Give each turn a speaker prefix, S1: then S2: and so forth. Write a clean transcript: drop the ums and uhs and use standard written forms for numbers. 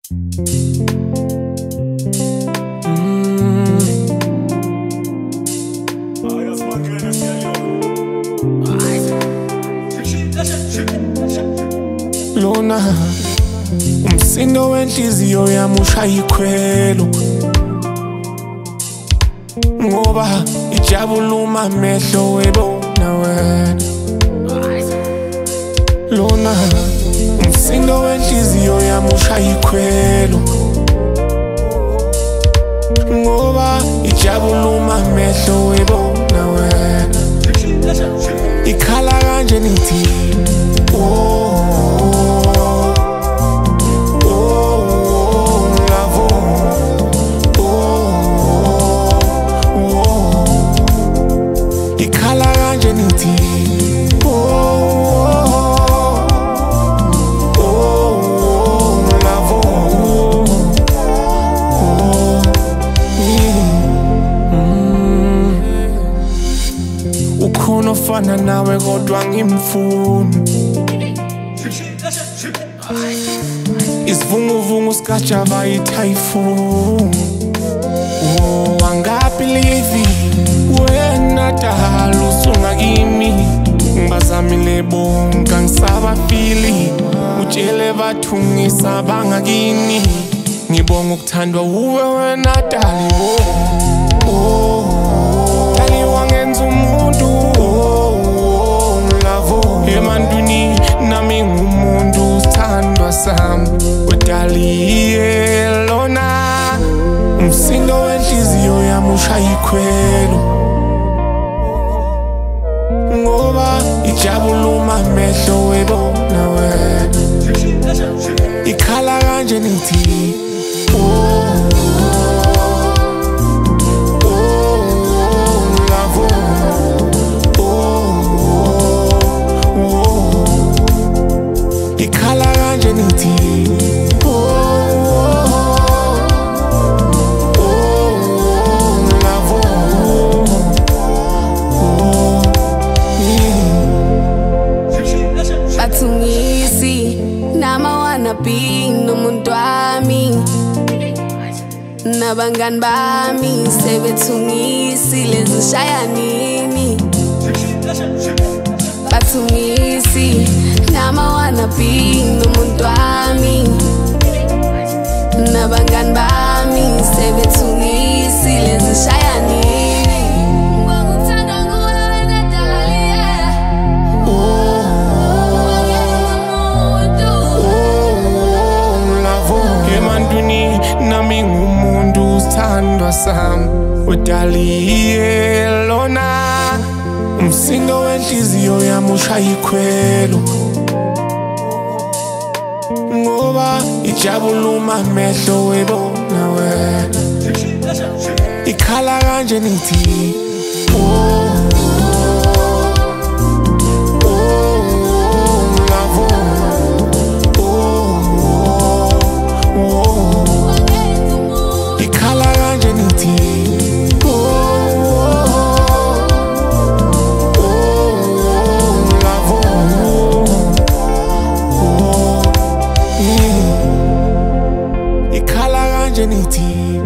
S1: Lona umsindo wenhliziyo yami ushaya ikhwelo, ngoba ijabula uma amehlo webona wena. Lona umsindo wenhliziyo yami ushaya ikhwelo, ngoba ijabula uma amehlo webona wena. Ikhala kanje nithi oh, ukhona ofana nawe kodwa ngimfuni. Isivunguvungu sikajava i-typhoon. Oh, angabelieve wena dala usungakimi. Ngibazamile bonke angisabafili, utshele bathu ngisabanga kini. Ngibonga ukuthandwa uwe wena dali oh, dali wangenza umuntu lavo emantwini nami ngumuntu sithandwa sami udali lona umsindo wenhliziyo yami ushaya ikhwelo, ngoba ijabula uma amehlo webona wena. Ikhala kanje nithi ikhala kanje nithi
S2: bathungisi nama wanna be nomuntu wami, nabangani bami sebethungisile zishaya nini. Bathungisi nama wanna be nomuntu wami, nabangani bami sebethungisile zishaya nini.
S1: nami ngumuntu sithandwa sami udali lona umsindo wenhliziyo yami ushaya ikhwelo, ngoba ijabula uma amehlo webona wena. Ikhala kanje nithi ikhala kanje nithi